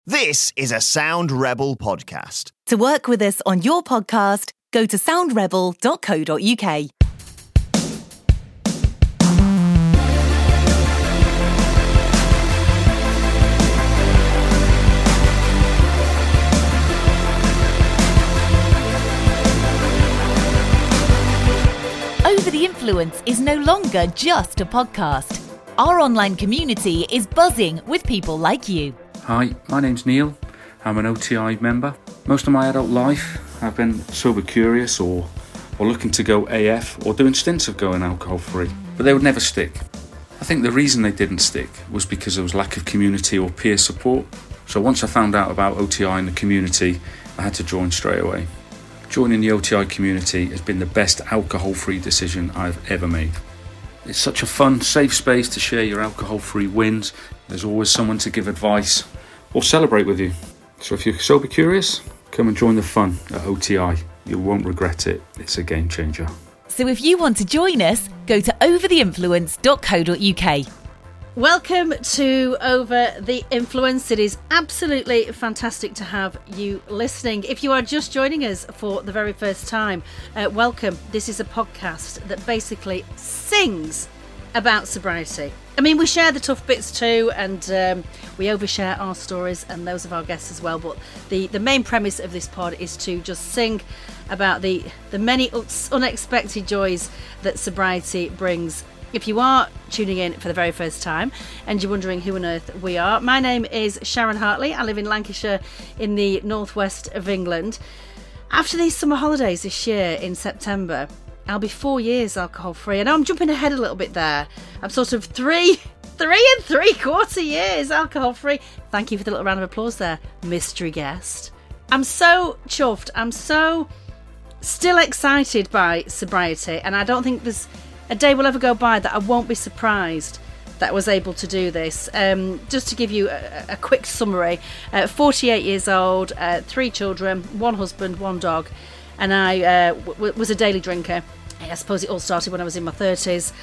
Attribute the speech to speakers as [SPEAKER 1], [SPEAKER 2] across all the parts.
[SPEAKER 1] This is a Sound Rebel podcast.
[SPEAKER 2] To work with us on your podcast, go to soundrebel.co.uk. Over the Influence is no longer just a podcast. Our online community is buzzing with people like you.
[SPEAKER 3] Hi, my name's Neil. I'm an OTI member. Most of my adult life I've been sober curious or looking to go AF or doing stints of going alcohol free, but they would never stick. I think the reason they didn't stick was because there was lack of community or peer support. So once I found out about OTI and the community, I had to join straight away. Joining the OTI community has been the best alcohol free decision I've ever made. It's such a fun, safe space to share your alcohol-free wins. There's always someone to give advice or celebrate with you. So if you're sober curious, come and join the fun at OTI. You won't regret it. It's a game changer.
[SPEAKER 2] So if you want to join us, go to overtheinfluence.co.uk.
[SPEAKER 4] Welcome to Over the Influence. It is absolutely fantastic to have you listening. If you are just joining us for the very first time, welcome. This is a podcast that basically sings about sobriety. I mean, we share the tough bits too, and we overshare our stories and those of our guests as well. But the main premise of this pod is to just sing about the many unexpected joys that sobriety brings. If you are tuning in for the very first time and you're wondering who on earth we are, my name is Sharon Hartley. I live in Lancashire in the northwest of England. After these summer holidays this year in September, I'll be 4 years alcohol free. I know I'm jumping ahead a little bit there. I'm sort of three and 3/4 years alcohol free. Thank you for the little round of applause there, mystery guest. I'm so chuffed. I'm so still excited by sobriety, and I don't think there's a day will ever go by that I won't be surprised that I was able to do this. Just to give you a quick summary, 48 years old, 3 children, 1 husband, 1 dog, and I was a daily drinker. I suppose it all started when I was in my 30s.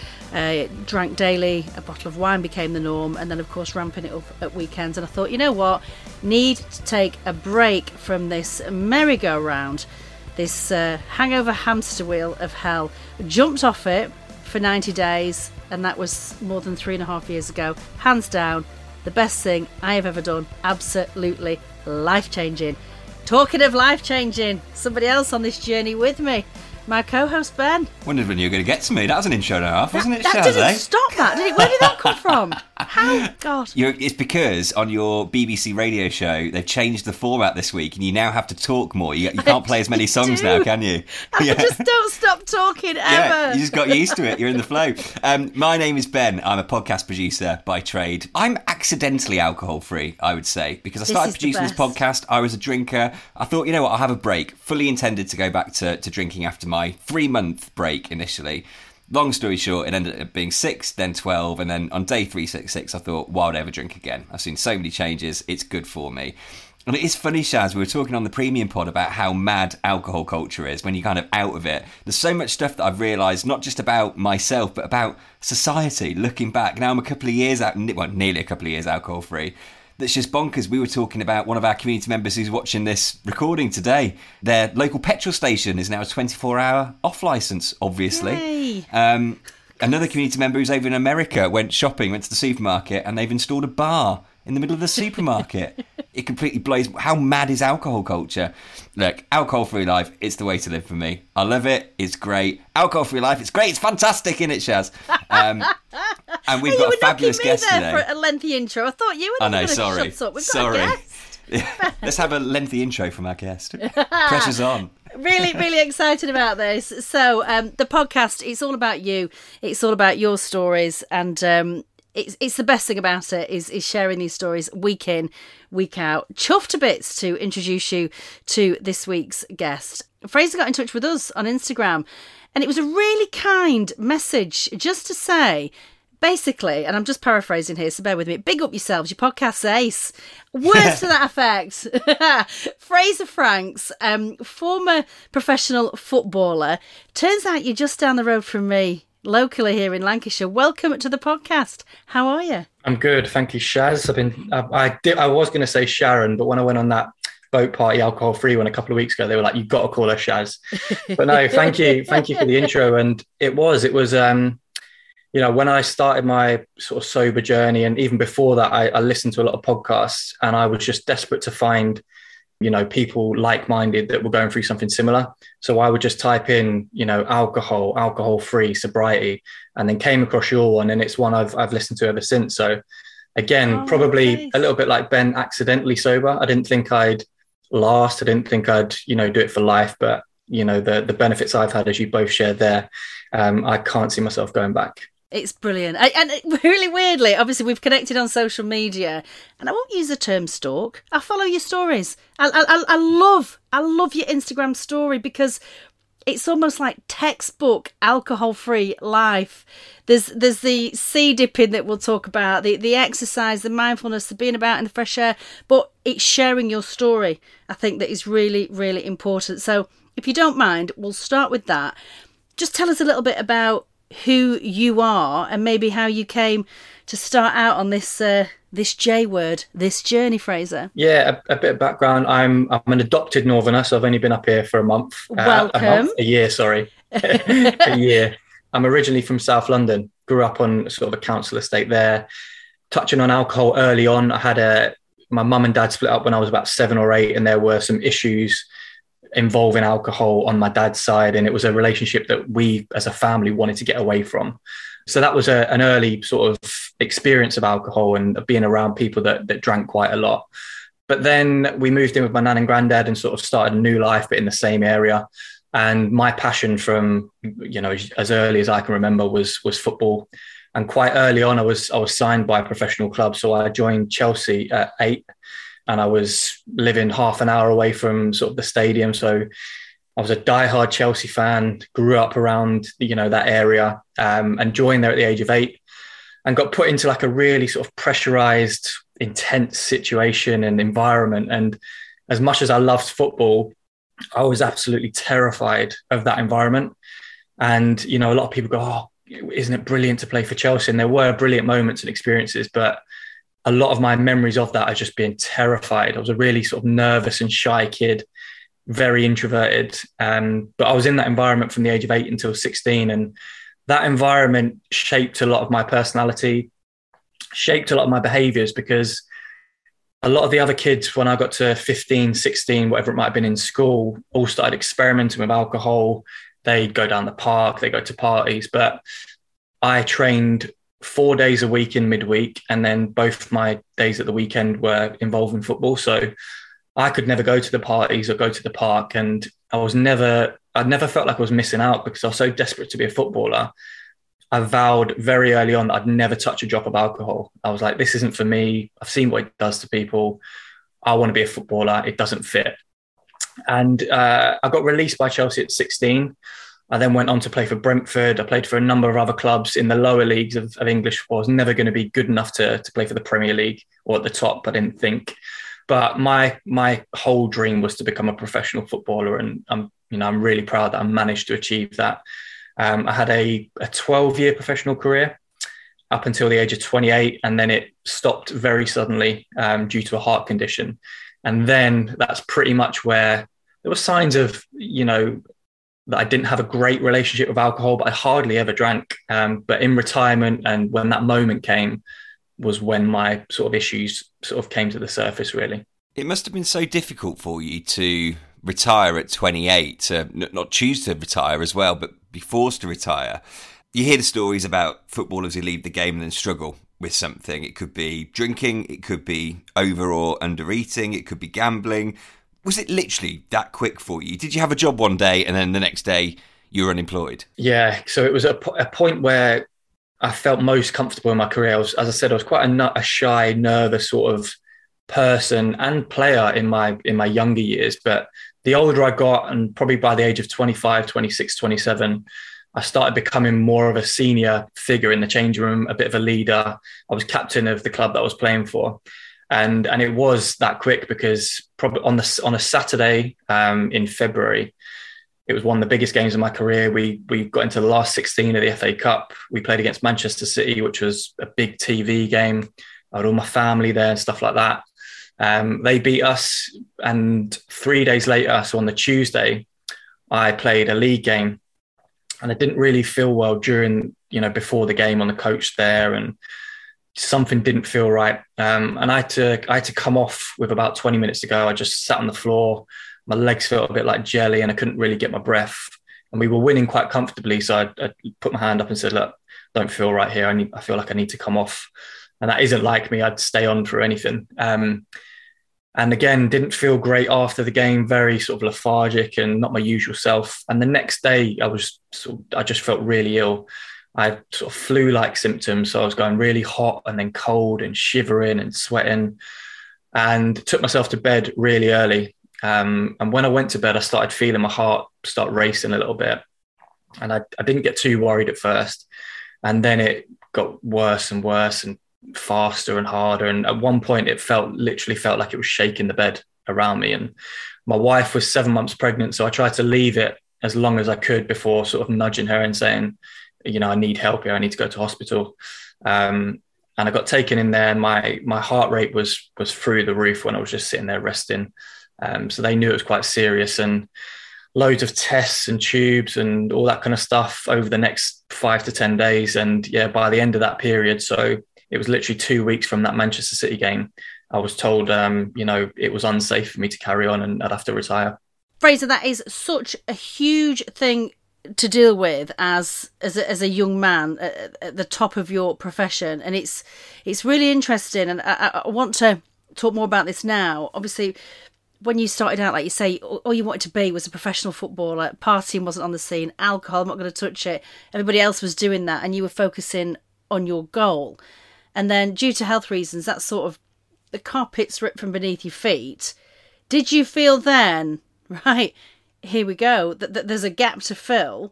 [SPEAKER 4] Drank daily, a bottle of wine became the norm, and then of course ramping it up at weekends. And I thought, you know what, need to take a break from this merry-go-round, this hangover hamster wheel of hell. Jumped off it for 90 days, and that was more than 3.5 years ago. Hands down, the best thing I have ever done. Absolutely life-changing. Talking of life-changing, somebody else on this journey with me, my co-host Ben.
[SPEAKER 5] Wondered when you were going to get to me. That was an intro and a half, wasn't it,
[SPEAKER 4] That
[SPEAKER 5] Shaz,
[SPEAKER 4] didn't
[SPEAKER 5] eh?
[SPEAKER 4] stop that, did it? Where did that come from? How? God.
[SPEAKER 5] It's because on your BBC radio show, they've changed the format this week and you now have to talk more. You can't play as many songs now, can you?
[SPEAKER 4] I just don't stop talking ever.
[SPEAKER 5] Yeah, you just got used to it. You're in the flow. My name is Ben. I'm a podcast producer by trade. I'm accidentally alcohol-free, I would say, because I started producing this podcast. I was a drinker. I thought, you know what, I'll have a break. Fully intended to go back to drinking after my 3-month break initially. Long story short, it ended up being 6, then 12, and then on day 366, I thought, why would I ever drink again? I've seen so many changes, it's good for me. And it is funny, Shaz, we were talking on the premium pod about how mad alcohol culture is when you're kind of out of it. There's so much stuff that I've realised, not just about myself, but about society, looking back. Now I'm a couple of years out, well, nearly a couple of years alcohol free. That's just bonkers. We were talking about one of our community members who's watching this recording today. Their local petrol station is now a 24-hour off licence, obviously. Another community member who's over in America went shopping, went to the supermarket, and they've installed a bar in the middle of the supermarket. It completely blows. How mad is alcohol culture? Look, alcohol-free life, it's the way to live for me. I love it. It's great. Alcohol-free life, it's great. It's fantastic, isn't it, Shaz? And we've got a fabulous guest today.
[SPEAKER 4] For a lengthy intro. I thought you were going to shut up. We've got a guest.
[SPEAKER 5] Let's have a lengthy intro from our guest. Pressure's on.
[SPEAKER 4] Really, really excited about this. So the podcast, it's all about you. It's all about your stories, and it's the best thing about it is sharing these stories week in, week out. Chuffed to bits to introduce you to this week's guest. Fraser got in touch with us on Instagram, and it was a really kind message just to say, basically, and I'm just paraphrasing here, so bear with me, big up yourselves, your podcast's ace. Words to that effect. Fraser Franks, former professional footballer. Turns out you're just down the road from me locally here in Lancashire. Welcome to the podcast. How are you?
[SPEAKER 6] I'm good, thank you, Shaz. I was going to say Sharon, but when I went on that boat party, alcohol-free one a couple of weeks ago, they were like, "You've got to call her Shaz." But no, thank you for the intro. And it was, when I started my sort of sober journey, and even before that, I listened to a lot of podcasts, and I was just desperate to find, people like-minded that were going through something similar. So I would just type in, alcohol-free, sobriety, and then came across your one, and it's one I've listened to ever since. So again, probably a little bit like Ben, accidentally sober. I didn't think I'd last. I didn't think I'd, do it for life, but the benefits I've had, as you both shared there, I can't see myself going back.
[SPEAKER 4] It's brilliant. And really weirdly, obviously we've connected on social media, and I won't use the term stalk. I follow your stories. I love your Instagram story, because it's almost like textbook alcohol-free life. There's the sea dipping that we'll talk about, the exercise, the mindfulness, the being about in the fresh air, but it's sharing your story, I think, that is really, really important. So if you don't mind, we'll start with that. Just tell us a little bit about who you are and maybe how you came to start out on this J word, this journey, Fraser.
[SPEAKER 6] Yeah, a bit of background. I'm an adopted Northerner, so I've only been up here for a month.
[SPEAKER 4] Welcome.
[SPEAKER 6] A year, sorry. A year. I'm originally from South London, grew up on sort of a council estate there. Touching on alcohol early on, I had my mum and dad split up when I was about 7 or 8, and there were some issues involving alcohol on my dad's side, and it was a relationship that we as a family wanted to get away from. So that was an early sort of experience of alcohol and being around people that drank quite a lot. But then we moved in with my nan and granddad and sort of started a new life, but in the same area. And my passion from, as early as I can remember was football. And quite early on, I was signed by a professional club. So I joined Chelsea at 8. And I was living half an hour away from sort of the stadium. So I was a diehard Chelsea fan, grew up around, that area, and joined there at the age of 8, and got put into like a really sort of pressurized, intense situation and environment. And as much as I loved football, I was absolutely terrified of that environment. And, a lot of people go, "Oh, isn't it brilliant to play for Chelsea?" And there were brilliant moments and experiences, but a lot of my memories of that are just being terrified. I was a really sort of nervous and shy kid, very introverted. But I was in that environment from the age of 8 until 16. And that environment shaped a lot of my personality, shaped a lot of my behaviors, because a lot of the other kids, when I got to 15, 16, whatever it might have been in school, all started experimenting with alcohol. They'd go down the park, they go to parties. But I trained 4 days a week in midweek, and then both my days at the weekend were involved in football. So I could never go to the parties or go to the park, and I'd never felt like I was missing out, because I was so desperate to be a footballer. I vowed very early on that I'd never touch a drop of alcohol. I was like, this isn't for me. I've seen what it does to people. I want to be a footballer. It doesn't fit. And I got released by Chelsea at 16. I then went on to play for Brentford. I played for a number of other clubs in the lower leagues of English football. I was never going to be good enough to play for the Premier League or at the top, I didn't think. But my whole dream was to become a professional footballer, and I'm really proud that I managed to achieve that. I had a 12-year professional career up until the age of 28, and then it stopped very suddenly due to a heart condition. And then that's pretty much where there were signs of, that I didn't have a great relationship with alcohol, but I hardly ever drank. But in retirement, and when that moment came, was when my sort of issues sort of came to the surface, really.
[SPEAKER 5] It must have been so difficult for you to retire at 28, to not choose to retire as well, but be forced to retire. You hear the stories about footballers who leave the game and then struggle with something. It could be drinking, it could be over or under eating, it could be gambling. Was it literally that quick for you? Did you have a job one day and then the next day you were unemployed?
[SPEAKER 6] Yeah, so it was a point where I felt most comfortable in my career. As I said, I was quite a shy, nervous sort of person and player in my younger years. But the older I got, and probably by the age of 25, 26, 27, I started becoming more of a senior figure in the changing room, a bit of a leader. I was captain of the club that I was playing for. And it was that quick, because probably on a Saturday in February, It was one of the biggest games of my career. We got into the last 16 of the FA Cup. We played against Manchester City, which was a big TV game. I had all my family there and stuff like that. They beat us, and 3 days later, so on the Tuesday, I played a league game, and I didn't really feel well during, before the game on the coach there, and something didn't feel right. And I had to come off with about 20 minutes to go. I just sat on the floor. My legs felt a bit like jelly, and I couldn't really get my breath. And we were winning quite comfortably, so I put my hand up and said, "Look, don't feel right here. I feel like I need to come off." And that isn't like me. I'd stay on for anything. And again, didn't feel great after the game, very sort of lethargic and not my usual self. And the next day I just felt really ill. I had sort of flu-like symptoms. So I was going really hot and then cold and shivering and sweating, and took myself to bed really early. And when I went to bed, I started feeling my heart start racing a little bit. And I didn't get too worried at first. And then it got worse and worse and faster and harder. And at one point, it literally felt like it was shaking the bed around me. And my wife was 7 months pregnant. So I tried to leave it as long as I could before sort of nudging her and saying, I need help here. I need to go to hospital. And I got taken in there, and my heart rate was through the roof when I was just sitting there resting. So they knew it was quite serious, and loads of tests and tubes and all that kind of stuff over the next 5 to 10 days. And yeah, by the end of that period, so it was literally 2 weeks from that Manchester City game, I was told, it was unsafe for me to carry on and I'd have to retire.
[SPEAKER 4] Fraser, that is such a huge thing to deal with as a young man at the top of your profession. And it's really interesting. And I want to talk more about this now. Obviously, when you started out, like you say, all you wanted to be was a professional footballer. Partying wasn't on the scene. Alcohol, I'm not going to touch it. Everybody else was doing that, and you were focusing on your goal. And then, due to health reasons, that sort of the carpet's ripped from beneath your feet. Did you feel then, right, here we go, that there's a gap to fill,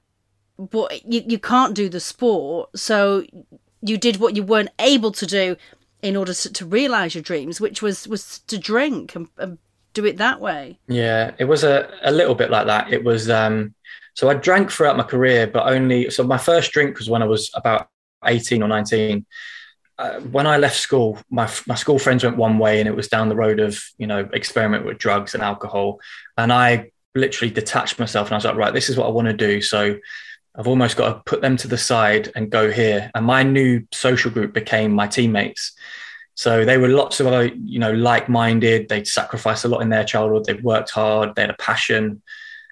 [SPEAKER 4] but you can't do the sport, so you did what you weren't able to do in order to realise your dreams, which was to drink and do it that way?
[SPEAKER 6] Yeah, it was a little bit like that. It was, so I drank throughout my career, but so my first drink was when I was about 18 or 19. When I left school, my school friends went one way, and it was down the road of, experiment with drugs and alcohol. And I literally detached myself, and I was like, right, this is what I want to do. So I've almost got to put them to the side and go here. And my new social group became my teammates. So they were lots of other, like-minded. They'd sacrificed a lot in their childhood. They'd worked hard. They had a passion.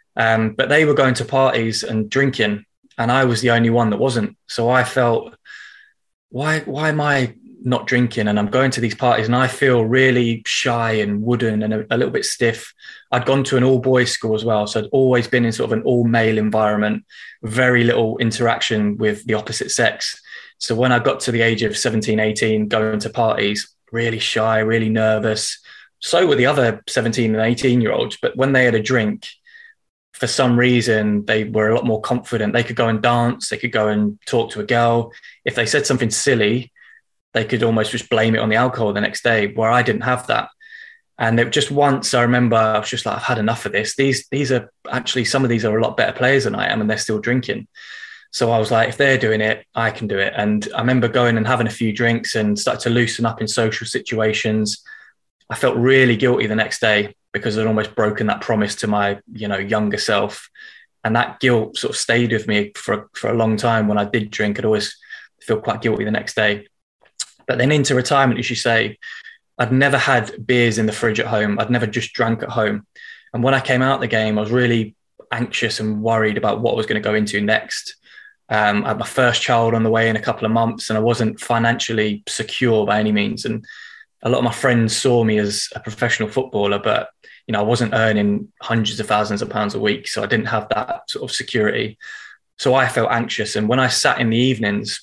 [SPEAKER 6] But they were going to parties and drinking, and I was the only one that wasn't. So I felt, why am I not drinking? And I'm going to these parties, and I feel really shy and wooden and a little bit stiff. I'd gone to an all-boys school as well. So I'd always been in sort of an all-male environment, very little interaction with the opposite sex. So when I got to the age of 17, 18, going to parties, really shy, really nervous. So were the other 17 and 18-year-olds. But when they had a drink, for some reason, they were a lot more confident. They could go and dance. They could go and talk to a girl. If they said something silly, they could almost just blame it on the alcohol the next day, where I didn't have that. And it just once, I remember, I was just like, I've had enough of this. These are actually, some of these are a lot better players than I am, and they're still drinking. So I was like, if they're doing it, I can do it. And I remember going and having a few drinks and started to loosen up in social situations. I felt really guilty the next day because I'd almost broken that promise to my, younger self. And that guilt sort of stayed with me for a long time. When I did drink, I'd always feel quite guilty the next day. But then into retirement, as you say, I'd never had beers in the fridge at home. I'd never just drank at home. And when I came out of the game, I was really anxious and worried about what I was going to go into next. I had my first child on the way in a couple of months, and I wasn't financially secure by any means. And a lot of my friends saw me as a professional footballer, but, I wasn't earning hundreds of thousands of pounds a week. So I didn't have that sort of security. So I felt anxious. And when I sat in the evenings,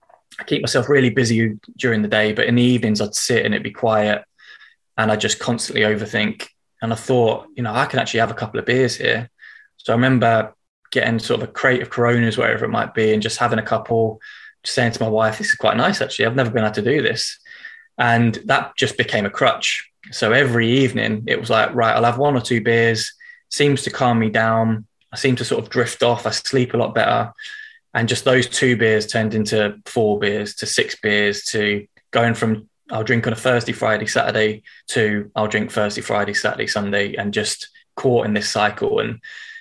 [SPEAKER 6] I keep myself really busy during the day, but in the evenings I'd sit and it'd be quiet, and I'd just constantly overthink. And I thought, I can actually have a couple of beers here. So I remember getting sort of a crate of Coronas, wherever it might be, and just having a couple, just saying to my wife, this is quite nice, actually. I've never been able to do this. And that just became a crutch. So every evening it was like, right, I'll have one or two beers, seems to calm me down. I seemed to sort of drift off. I sleep a lot better. And just those 2 beers turned into 4 beers to 6 beers to going from I'll drink on a Thursday, Friday, Saturday to I'll drink Thursday, Friday, Saturday, Sunday, and just caught in this cycle. And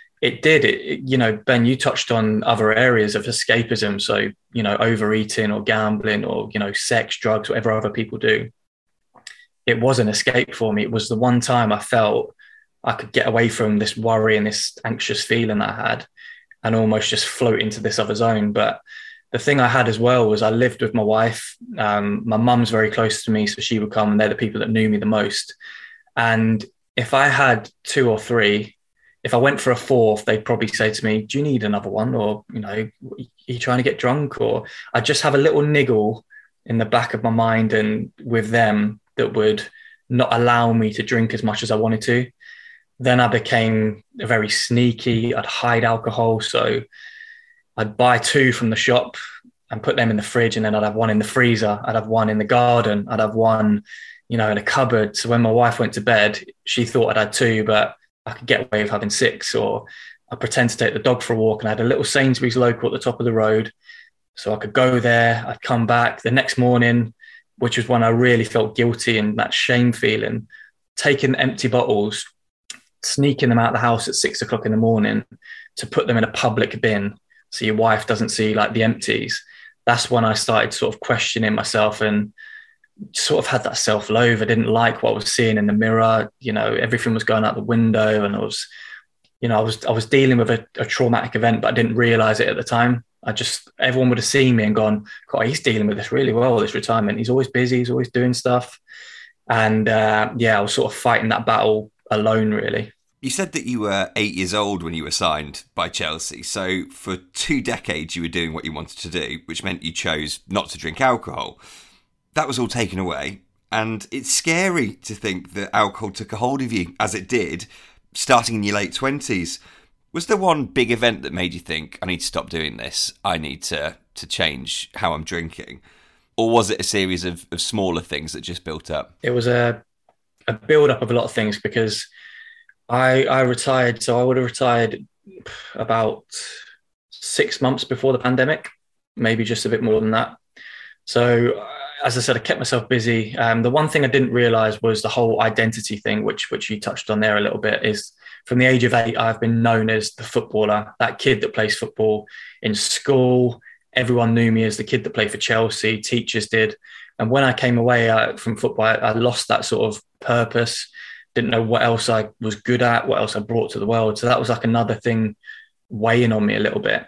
[SPEAKER 6] it, Ben, you touched on other areas of escapism. So, overeating or gambling or, sex, drugs, whatever other people do. It was an escape for me. It was the one time I felt I could get away from this worry and this anxious feeling I had and almost just float into this other zone. But the thing I had as well was I lived with my wife. My mum's very close to me, so she would come, and they're the people that knew me the most. And if I had 2 or 3, if I went for a 4th, they'd probably say to me, do you need another one? Or, are you trying to get drunk? Or I'd just have a little niggle in the back of my mind and with them that would not allow me to drink as much as I wanted to. Then I became very sneaky. I'd hide alcohol. So I'd buy 2 from the shop and put them in the fridge. And then I'd have 1 in the freezer. I'd have 1 in the garden. I'd have 1, in a cupboard. So when my wife went to bed, she thought I'd had 2, but I could get away with having 6. Or I'd pretend to take the dog for a walk, and I had a little Sainsbury's local at the top of the road. So I could go there. I'd come back the next morning, which was when I really felt guilty and that shame feeling, taking empty bottles, sneaking them out of the house at 6 o'clock in the morning to put them in a public bin so your wife doesn't see like the empties. That's when I started sort of questioning myself and sort of had that self-loathe. I didn't like what I was seeing in the mirror. Everything was going out the window, and I was dealing with a traumatic event, but I didn't realize it at the time. Everyone would have seen me and gone, God, he's dealing with this really well, this retirement. He's always busy. He's always doing stuff. And I was sort of fighting that battle alone, really.
[SPEAKER 5] You said that you were 8 years old when you were signed by Chelsea. So for 2 decades, you were doing what you wanted to do, which meant you chose not to drink alcohol. That was all taken away. And it's scary to think that alcohol took a hold of you, as it did, starting in your late 20s. Was there one big event that made you think, I need to stop doing this, I need to change how I'm drinking? Or was it a series of smaller things that just built up?
[SPEAKER 6] It was a build-up of a lot of things, because I retired. So I would have retired about 6 months before the pandemic, maybe just a bit more than that. So as I said, I kept myself busy. The one thing I didn't realise was the whole identity thing, which you touched on there a little bit, is from the age of 8, I've been known as the footballer, that kid that plays football in school. Everyone knew me as the kid that played for Chelsea, teachers did. And when I came away from football, I lost that sort of purpose, didn't know what else I was good at, what else I brought to the world. So that was like another thing weighing on me a little bit.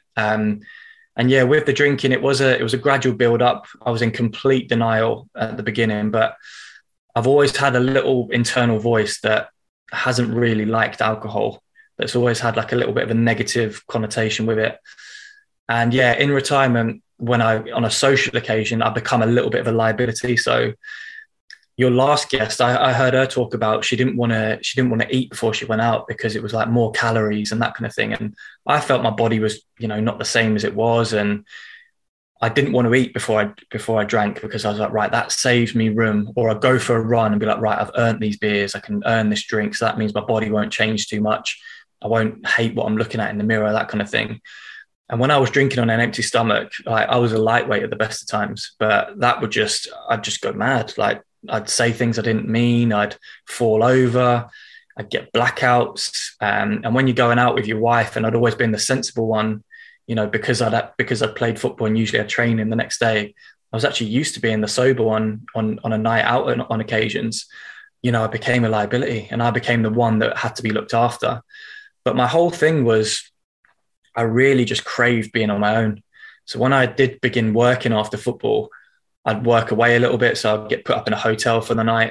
[SPEAKER 6] And yeah, with the drinking, it was a gradual build up. I was in complete denial at the beginning, but I've always had a little internal voice that hasn't really liked alcohol. That's always had like a little bit of a negative connotation with it. And yeah, in retirement, when on a social occasion, I become a little bit of a liability. So your last guest, I heard her talk about she didn't want to eat before she went out because it was like more calories and that kind of thing. And I felt my body was, not the same as it was. And I didn't want to eat before I drank, because I was like, right, that saves me room. Or I'd go for a run and be like, right, I've earned these beers. I can earn this drink. So that means my body won't change too much. I won't hate what I'm looking at in the mirror, that kind of thing. And when I was drinking on an empty stomach, I was a lightweight at the best of times, but I'd just go mad. Like, I'd say things I didn't mean. I'd fall over. I'd get blackouts. And when you're going out with your wife, and I'd always been the sensible one, because I'd played football and usually I'd train in the next day, I was actually used to being the sober one on a night out on occasions. I became a liability, and I became the one that had to be looked after. But my whole thing was, I really just craved being on my own. So when I did begin working after football, I'd work away a little bit. So I'd get put up in a hotel for the night,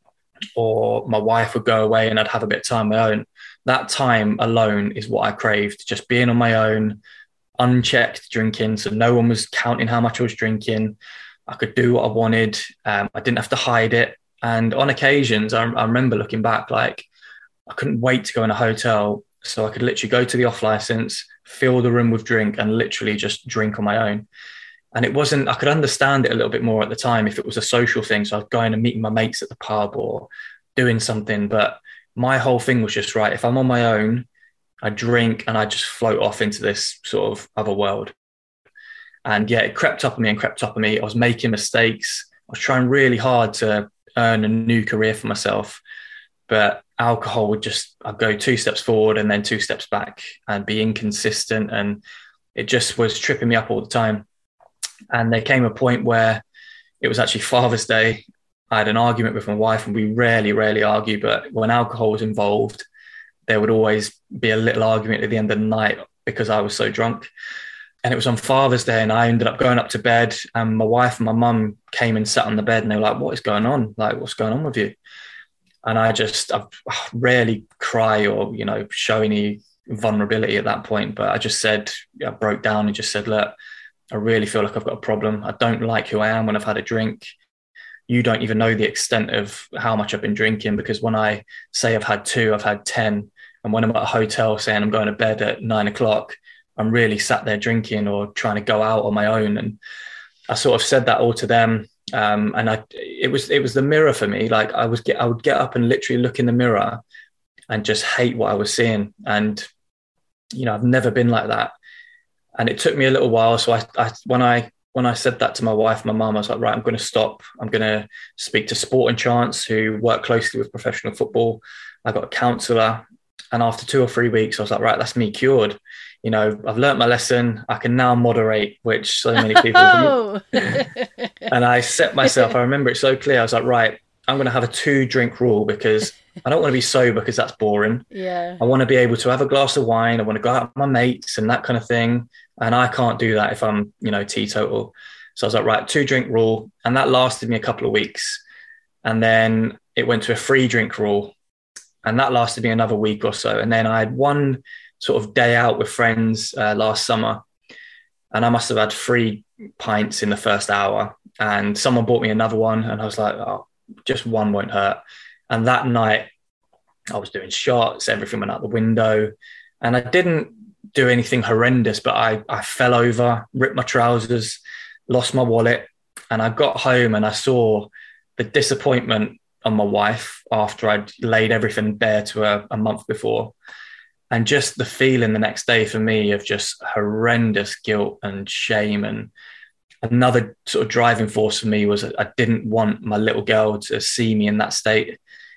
[SPEAKER 6] or my wife would go away and I'd have a bit of time on my own. That time alone is what I craved, just being on my own, unchecked drinking. So no one was counting how much I was drinking. I could do what I wanted. I didn't have to hide it. And on occasions, I remember looking back, like I couldn't wait to go in a hotel so I could literally go to the off license, fill the room with drink, and literally just drink on my own. And I could understand it a little bit more at the time if it was a social thing. So I'd go in and meeting my mates at the pub or doing something. But my whole thing was just, right, if I'm on my own, I drink and I just float off into this sort of other world. And yeah, it crept up on me. I was making mistakes. I was trying really hard to earn a new career for myself. But alcohol would I'd go 2 steps forward and then 2 steps back and be inconsistent. And it just was tripping me up all the time. And there came a point where it was actually Father's Day. I had an argument with my wife, and we rarely argue. But when alcohol was involved, there would always be a little argument at the end of the night because I was so drunk. And it was on Father's Day, and I ended up going up to bed, and my wife and my mum came and sat on the bed, and they were like, "What is going on? Like, what's going on with you?" And I rarely cry or, show any vulnerability at that point. But I broke down and just said, "Look, I really feel like I've got a problem. I don't like who I am when I've had a drink. You don't even know the extent of how much I've been drinking, because when I say I've had 2, I've had 10. And when I'm at a hotel saying I'm going to bed at 9 o'clock, I'm really sat there drinking or trying to go out on my own." And I sort of said that all to them. It was the mirror for me. Like I would get up and literally look in the mirror and just hate what I was seeing. And, I've never been like that. And it took me a little while. So when I said that to my wife, my mum, I was like, right, I'm going to stop. I'm going to speak to Sport and Chance, who work closely with professional football. I got a counsellor. And after 2 or 3 weeks, I was like, right, that's me cured. I've learnt my lesson. I can now moderate, which so many people do. And I set myself, I remember it so clear. I was like, right, I'm going to have a 2-drink rule, because I don't want to be sober because that's boring.
[SPEAKER 4] Yeah.
[SPEAKER 6] I want to be able to have a glass of wine. I want to go out with my mates and that kind of thing. And I can't do that if I'm, teetotal. So I was like, right, 2-drink rule. And that lasted me a couple of weeks. And then it went to a 3-drink rule. And that lasted me another week or so. And then I had one sort of day out with friends last summer. And I must have had 3 pints in the first hour. And someone bought me another one. And I was like, oh, just one won't hurt. And that night I was doing shots, everything went out the window. And I didn't do anything horrendous, but I fell over, ripped my trousers, lost my wallet. And I got home and I saw the disappointment on my wife after I'd laid everything bare to her a month before. And just the feeling the next day for me of just horrendous guilt and shame. And another sort of driving force for me was I didn't want my little girl to see me in that state.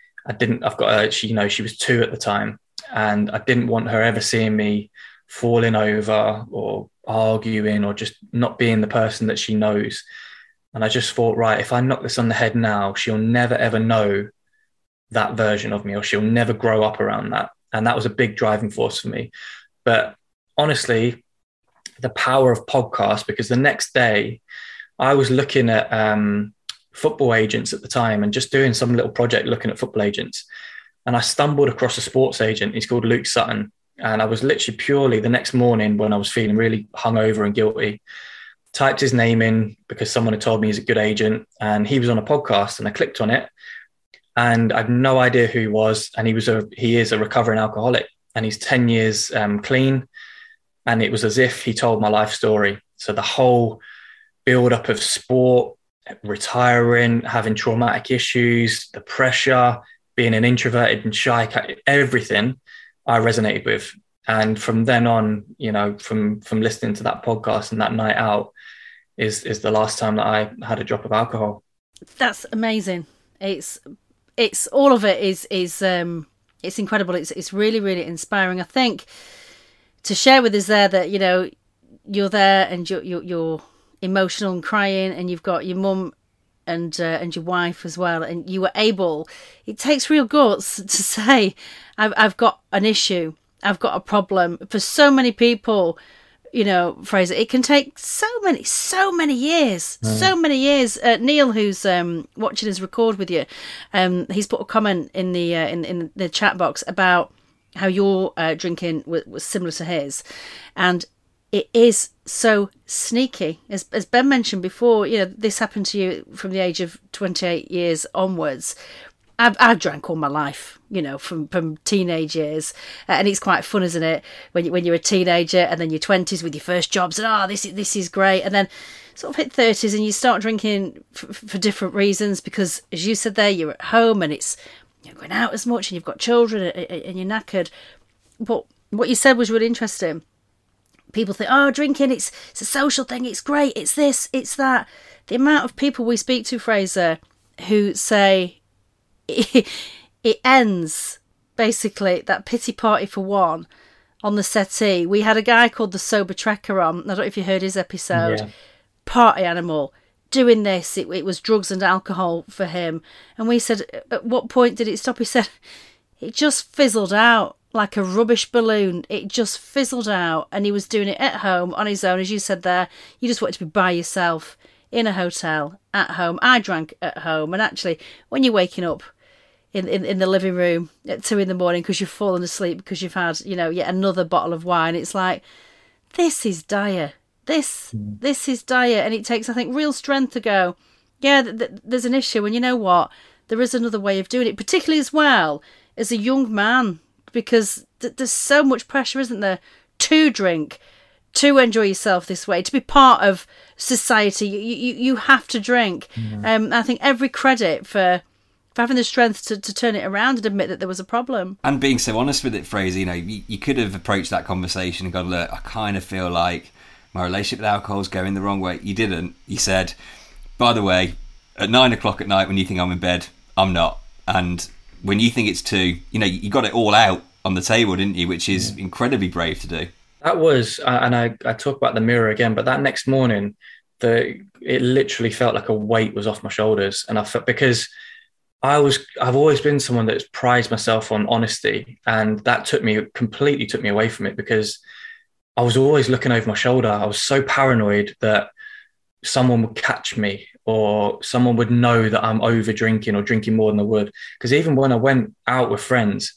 [SPEAKER 6] She was 2 at the time, and I didn't want her ever seeing me falling over or arguing or just not being the person that she knows. And I just thought, right, if I knock this on the head now, she'll never, ever know that version of me, or she'll never grow up around that. And that was a big driving force for me. But honestly, the power of podcasts, because the next day I was looking at football agents at the time and just doing some little project looking at football agents. And I stumbled across a sports agent. He's called Luke Sutton. And I was literally purely the next morning, when I was feeling really hungover and guilty, typed his name in because someone had told me he's a good agent, and he was on a podcast, and I clicked on it. And I had no idea who he was. And he is a recovering alcoholic, and he's 10 years clean. And it was as if he told my life story. So the whole build up of sport, retiring, having traumatic issues, the pressure, being an introverted and shy, everything I resonated with. And from then on, from listening to that podcast and that night out is the last time that I had a drop of alcohol.
[SPEAKER 4] That's amazing. It's all of it is it's incredible. It's really, really inspiring. I think to share with us there that, you're there and you're emotional and crying, and you've got your mum and your wife as well, and you were able. It takes real guts to say, I've got an issue, I've got a problem. For so many people, Fraser, it can take so many years. Neil, who's watching us record with you, he's put a comment in the chat box about how your drinking was similar to his, and it is so sneaky. As Ben mentioned before, this happened to you from the age of 28 years onwards. I've drank all my life, from teenage years, and it's quite fun, isn't it? When you're a teenager and then your 20s with your first jobs, and this is great, and then sort of hit 30s and you start drinking for different reasons, because, as you said there, you're at home and it's you're going out as much and you've got children and you're knackered. But what you said was really interesting. People think, oh, drinking, it's a social thing, it's great, it's this, it's that. The amount of people we speak to, Fraser, who say it ends, basically, that pity party for one, on the settee. We had a guy called the Sober Trekker on. I don't know if you heard his episode. Yeah. Party animal. Doing this. It was drugs and alcohol for him. And we said, at what point did it stop? He said, it just fizzled out like a rubbish balloon. It just fizzled out. And he was doing it at home on his own. As you said there, you just wanted to be by yourself in a hotel, at home. I drank at home. And actually, when you're waking up in the living room at 2 a.m. because you've fallen asleep because you've had, yet another bottle of wine, it's like, this is dire. This is dire. And it takes, I think, real strength to go, yeah, there's an issue. And you know what? There is another way of doing it, particularly as well as a young man, because there's so much pressure, isn't there, to drink, to enjoy yourself this way, to be part of society. You have to drink. I think every credit for having the strength to turn it around and admit that there was a problem.
[SPEAKER 5] And being so honest with it, Fraser, you could have approached that conversation and gone, look, I kind of feel like my relationship with alcohol is going the wrong way. You didn't. You said, by the way, at 9 o'clock at night when you think I'm in bed, I'm not. And when you think it's 2, you got it all out on the table, didn't you? Which is incredibly brave to do.
[SPEAKER 6] That was, and I talk about the mirror again, but that next morning, it literally felt like a weight was off my shoulders. And I felt, because I've always been someone that's prized myself on honesty, and that completely took me away from it, because I was always looking over my shoulder. I was so paranoid that someone would catch me, or someone would know that I'm over drinking or drinking more than I would. Because even when I went out with friends,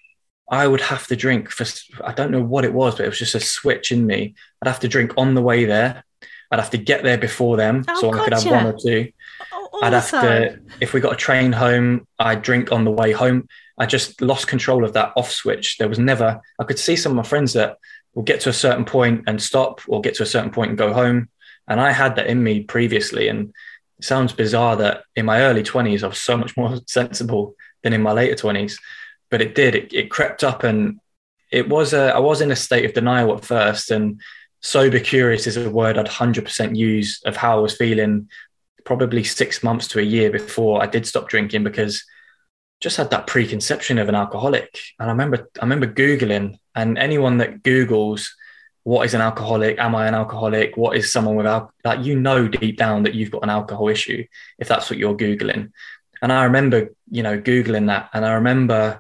[SPEAKER 6] I would have to drink I don't know what it was, but it was just a switch in me. I'd have to drink on the way there. I'd have to get there before them, so I could have 1 or 2. I'd have to, if we got a train home, I'd drink on the way home. I just lost control of that off switch. There was never, I could see some of my friends that will get to a certain point and stop, or get to a certain point and go home. And I had that in me previously. And it sounds bizarre that in my early 20s, I was so much more sensible than in my later 20s. But it crept up, and I was in a state of denial at first. And sober curious is a word I'd 100% use of how I was feeling probably 6 months to a year before I did stop drinking, because just had that preconception of an alcoholic. And I remember Googling, and anyone that Googles, what is an alcoholic? Am I an alcoholic? What is someone with alcohol? Deep down that you've got an alcohol issue, if that's what you're Googling. And I remember, Googling that. And I remember,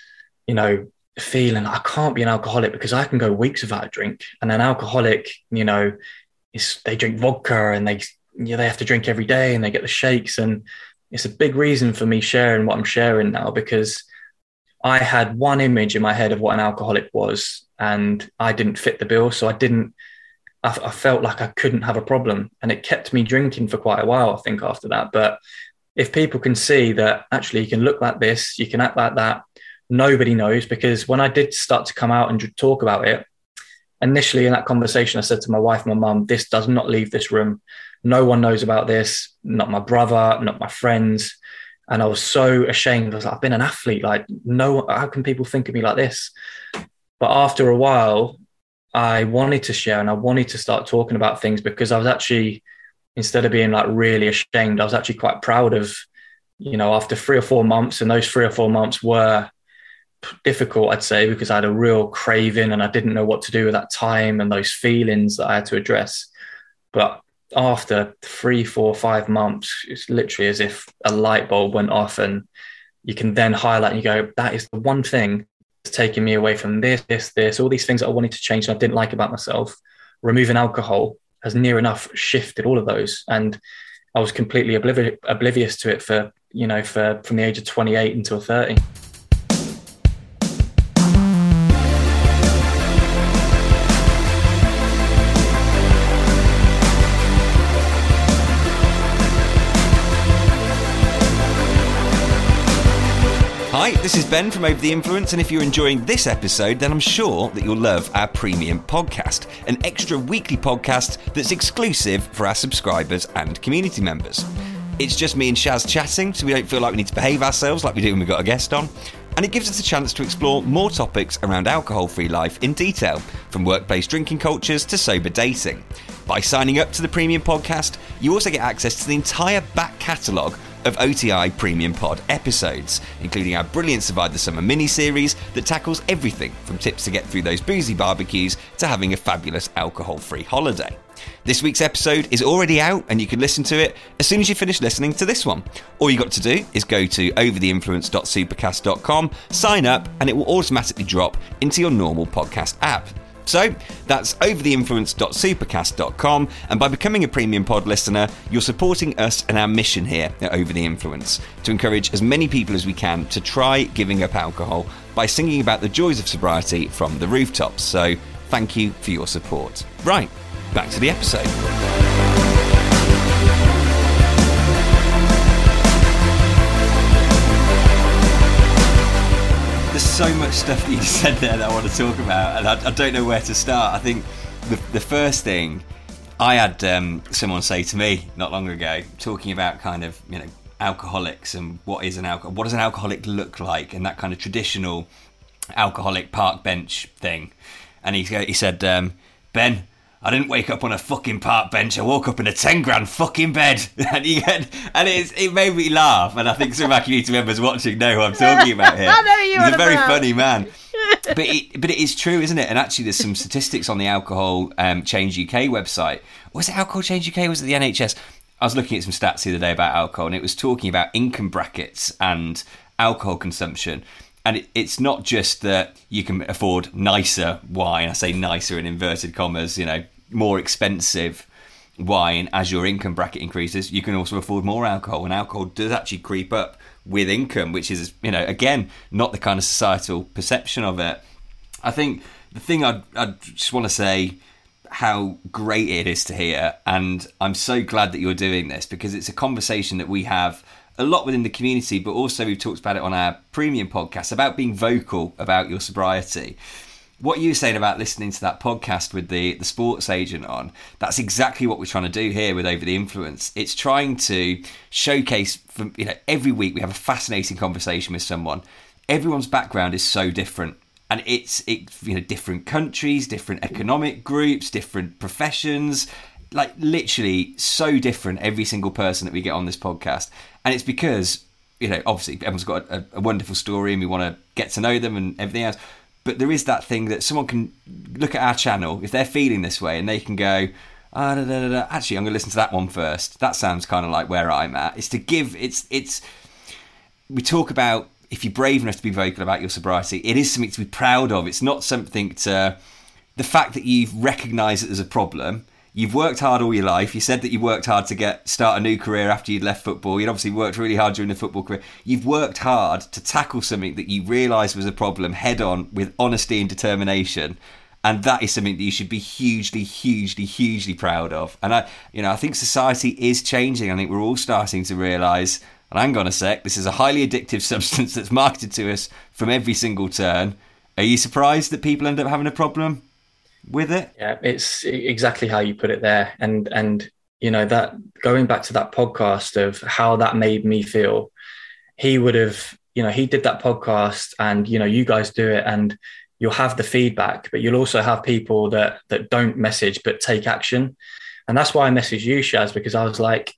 [SPEAKER 6] feeling I can't be an alcoholic because I can go weeks without a drink. And an alcoholic, they drink vodka and they have to drink every day and they get the shakes. And it's a big reason for me sharing what I'm sharing now, because I had one image in my head of what an alcoholic was, and I didn't fit the bill. So I felt like I couldn't have a problem, and it kept me drinking for quite a while, I think, after that. But if people can see that actually you can look like this, you can act like that, nobody knows. Because when I did start to come out and talk about it, initially in that conversation, I said to my wife and my mum, this does not leave this room. No one knows about this, not my brother, not my friends. And I was so ashamed. I was like, I've been an athlete. Like, no, how can people think of me like this? But after a while, I wanted to share, and I wanted to start talking about things, because I was actually, instead of being like really ashamed, I was actually quite proud of, after 3 or 4 months, and those 3 or 4 months were difficult, I'd say, because I had a real craving and I didn't know what to do with that time and those feelings that I had to address. But after 3, 4, 5 months, it's literally as if a light bulb went off, and you can then highlight and you go, that is the one thing that's taking me away from this, all these things that I wanted to change and I didn't like about myself. Removing alcohol has near enough shifted all of those. And I was completely oblivious to it for from the age of 28 until 30.
[SPEAKER 5] Hi, this is Ben from Over the Influence, and if you're enjoying this episode, then I'm sure that you'll love our premium podcast, an extra weekly podcast that's exclusive for our subscribers and community members. It's just me and Shaz chatting, so we don't feel like we need to behave ourselves like we do when we've got a guest on. and it gives us a chance to explore more topics around alcohol-free life in detail, from workplace drinking cultures to sober dating. By signing up to the Premium Podcast, you also get access to the entire back catalogue of OTI Premium Pod episodes, including our brilliant Survive the Summer mini-series that tackles everything from tips to get through those boozy barbecues to having a fabulous alcohol-free holiday. This week's episode is already out and you can listen to it as soon as you finish listening to this one. All you got to do is go to overtheinfluence.supercast.com, sign up, and it will automatically drop into your normal podcast app. So that's overtheinfluence.supercast.com, and by becoming a Premium Pod listener, you're supporting us and our mission here at Over the Influence to encourage as many people as we can to try giving up alcohol by singing about the joys of sobriety from the rooftops. So thank you for your support. Right, back to the episode. There's so much stuff that you said there that I want to talk about, and I don't know where to start. I think the first thing I had someone say to me not long ago, talking about kind of, you know, alcoholics and what does an alcoholic look like, and that kind of traditional alcoholic park bench thing. And he said, Ben, I didn't wake up on a fucking park bench. I woke up in a 10 grand fucking bed. And it made me laugh. And I think some of our community members watching know who I'm talking about here. He's a very funny man. But it is true, isn't it? And actually, there's some statistics on the Alcohol Change UK website. Was it Alcohol Change UK? Or was it the NHS? I was looking at some stats the other day about alcohol, and it was talking about income brackets and alcohol consumption. And it's not just that you can afford nicer wine. I say nicer in inverted commas, you know, more expensive wine. As your income bracket increases, you can also afford more alcohol. And alcohol does actually creep up with income, which is, you know, again, not the kind of societal perception of it. I think the thing I just want to say how great it is to hear. And I'm so glad that you're doing this, because it's a conversation that we have a lot within the community, but also we've talked about it on our Premium Podcast about being vocal about your sobriety. What you were saying about listening to that podcast with the sports agent on, that's exactly what we're trying to do here with Over the Influence. It's trying to showcase, you know, every week we have a fascinating conversation with someone. Everyone's background is so different, and it's you know, different countries, different economic groups, different professions, like literally so different, every single person that we get on this podcast. And it's because, you know, obviously everyone's got a wonderful story and we want to get to know them and everything else. But there is that thing that someone can look at our channel, if they're feeling this way, and they can go, actually, I'm going to listen to that one first. That sounds kind of like where I'm at. It's to give, we talk about, if you're brave enough to be vocal about your sobriety, it is something to be proud of. It's not something to, the fact that you've recognised that there's a problem. You've worked hard all your life. You said that you worked hard to start a new career after you'd left football. You'd obviously worked really hard during the football career. You've worked hard to tackle something that you realised was a problem head on with honesty and determination. And that is something that you should be hugely, hugely, hugely proud of. And I think society is changing. I think we're all starting to realise, and hang on a sec, this is a highly addictive substance that's marketed to us from every single turn. Are you surprised that people end up having a problem with it?
[SPEAKER 6] Yeah, it's exactly how you put it there. And you know, that going back to that podcast of how that made me feel, he would have, you know, he did that podcast, and, you know, you guys do it, and you'll have the feedback, but you'll also have people that don't message but take action. And that's why I messaged you, Shaz, because I was like,